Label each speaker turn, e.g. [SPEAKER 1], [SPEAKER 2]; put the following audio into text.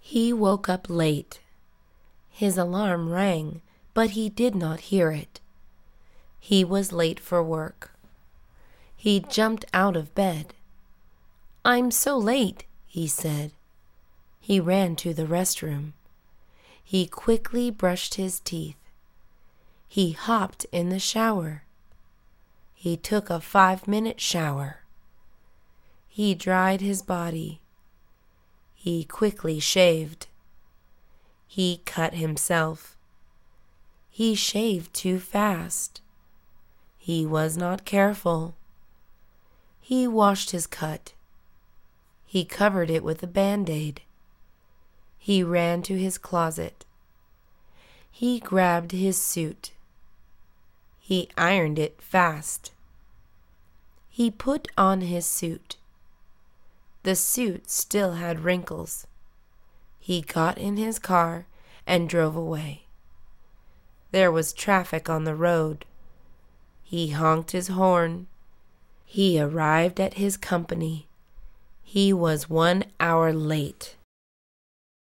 [SPEAKER 1] He woke up late. His alarm rang, but he did not hear it. He was late for work. He jumped out of bed. "I'm so late," he said. He ran to the restroom. He quickly brushed his teeth. He hopped in the shower. He took a 5-minute shower. He dried his body. He quickly shaved. He cut himself. He shaved too fast. He was not careful. He washed his cut. He covered it with a Band-Aid. He ran to his closet. He grabbed his suit. He ironed it fast. He put on his suit. The suit still had wrinkles. He got in his car and drove away. There was traffic on the road. He honked his horn. He arrived at his company. He was 1 hour late.